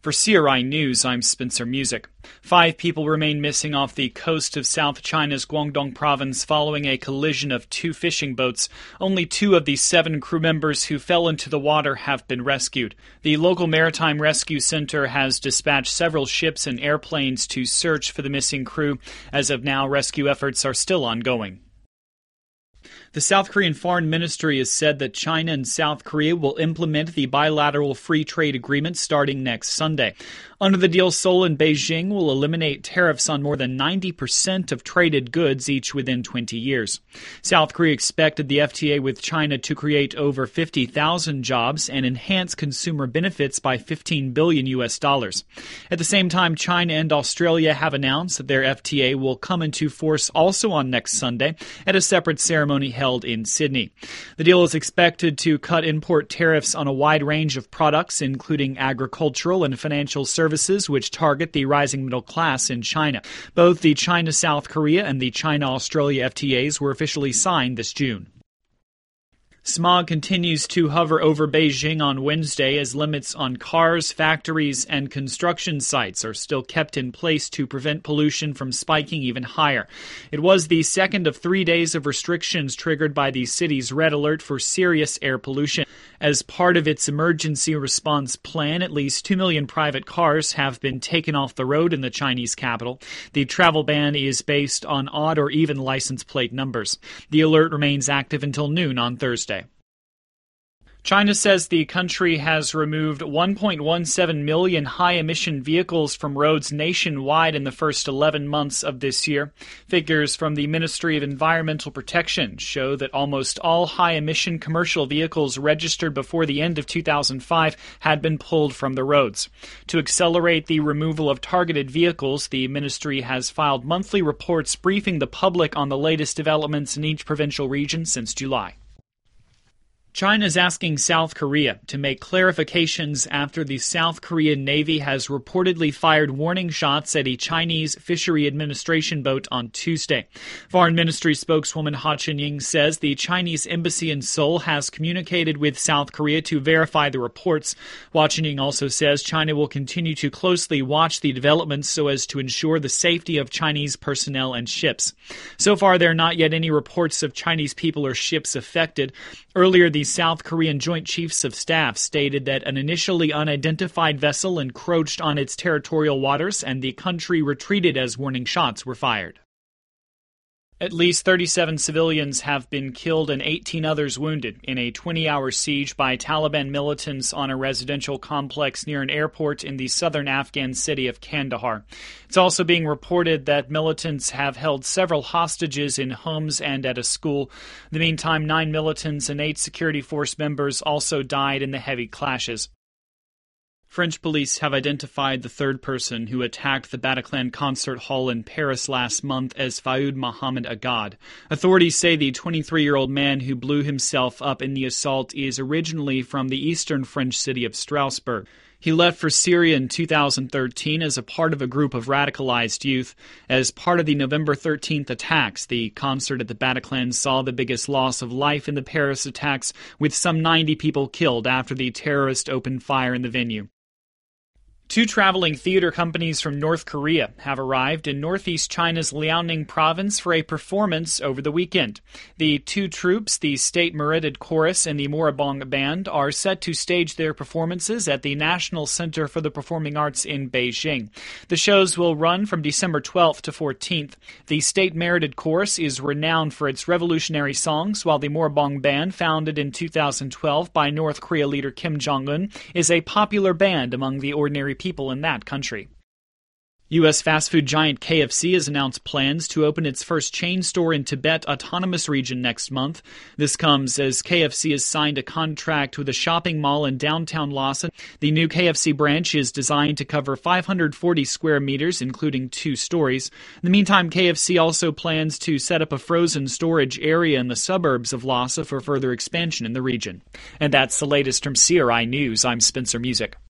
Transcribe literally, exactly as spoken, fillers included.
For C R I News, I'm Spencer Music. Five people remain missing off the coast of South China's Guangdong province following a collision of two fishing boats. Only two of the seven crew members who fell into the water have been rescued. The local Maritime Rescue Center has dispatched several ships and airplanes to search for the missing crew. As of now, rescue efforts are still ongoing. The South Korean Foreign Ministry has said that China and South Korea will implement the bilateral free trade agreement starting next Sunday. Under the deal, Seoul and Beijing will eliminate tariffs on more than ninety percent of traded goods each within twenty years. South Korea expected the F T A with China to create over fifty thousand jobs and enhance consumer benefits by fifteen billion U S dollars. At the same time, China and Australia have announced that their F T A will come into force also on next Sunday at a separate ceremony held in Sydney. The deal is expected to cut import tariffs on a wide range of products, including agricultural and financial services, which target the rising middle class in China. Both the China-South Korea and the China-Australia F T As were officially signed this June. Smog continues to hover over Beijing on Wednesday as limits on cars, factories, and construction sites are still kept in place to prevent pollution from spiking even higher. It was the second of three days of restrictions triggered by the city's red alert for serious air pollution. As part of its emergency response plan, at least two million private cars have been taken off the road in the Chinese capital. The travel ban is based on odd or even license plate numbers. The alert remains active until noon on Thursday. China says the country has removed one point one seven million high-emission vehicles from roads nationwide in the first eleven months of this year. Figures from the Ministry of Environmental Protection show that almost all high-emission commercial vehicles registered before the end of two thousand five had been pulled from the roads. To accelerate the removal of targeted vehicles, the ministry has filed monthly reports briefing the public on the latest developments in each provincial region since July. China is asking South Korea to make clarifications after the South Korean Navy has reportedly fired warning shots at a Chinese Fishery Administration boat on Tuesday. Foreign Ministry spokeswoman Ha Chunying says the Chinese embassy in Seoul has communicated with South Korea to verify the reports. Ha Chunying also says China will continue to closely watch the developments so as to ensure the safety of Chinese personnel and ships. So far, there are not yet any reports of Chinese people or ships affected. Earlier, the South Korean Joint Chiefs of Staff stated that an initially unidentified vessel encroached on its territorial waters and the country retreated as warning shots were fired. At least thirty-seven civilians have been killed and eighteen others wounded in a twenty-hour siege by Taliban militants on a residential complex near an airport in the southern Afghan city of Kandahar. It's also being reported that militants have held several hostages in homes and at a school. In the meantime, nine militants and eight security force members also died in the heavy clashes. French police have identified the third person who attacked the Bataclan concert hall in Paris last month as Faoud Mohamed Agad. Authorities say the twenty-three-year-old man who blew himself up in the assault is originally from the eastern French city of Strasbourg. He left for Syria in two thousand thirteen as a part of a group of radicalized youth. As part of the November thirteenth attacks, the concert at the Bataclan saw the biggest loss of life in the Paris attacks, with some ninety people killed after the terrorist opened fire in the venue. Two traveling theater companies from North Korea have arrived in northeast China's Liaoning province for a performance over the weekend. The two troupes, the State Merited Chorus and the Moribong Band, are set to stage their performances at the National Center for the Performing Arts in Beijing. The shows will run from December twelfth to fourteenth. The State Merited Chorus is renowned for its revolutionary songs, while the Moribong Band, founded in two thousand twelve by North Korea leader Kim Jong-un, is a popular band among the ordinary people in that country. U S fast food giant K F C has announced plans to open its first chain store in Tibet Autonomous Region next month. This comes as K F C has signed a contract with a shopping mall in downtown Lhasa. The new K F C branch is designed to cover five hundred forty square meters, including two stories. In the meantime, K F C also plans to set up a frozen storage area in the suburbs of Lhasa for further expansion in the region. And that's the latest from C R I News. I'm Spencer Music.